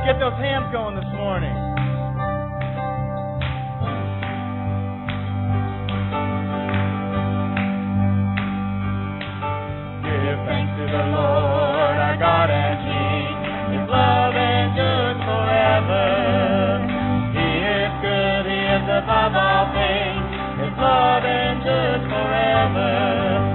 get those hands going this morning. Give thanks to the Lord, our God and King. His love endures forever. He is good, He is above all things. His love endures forever.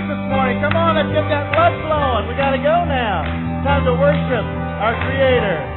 Come on, let's get that blood flowing. We got to go now. Time to worship our Creator.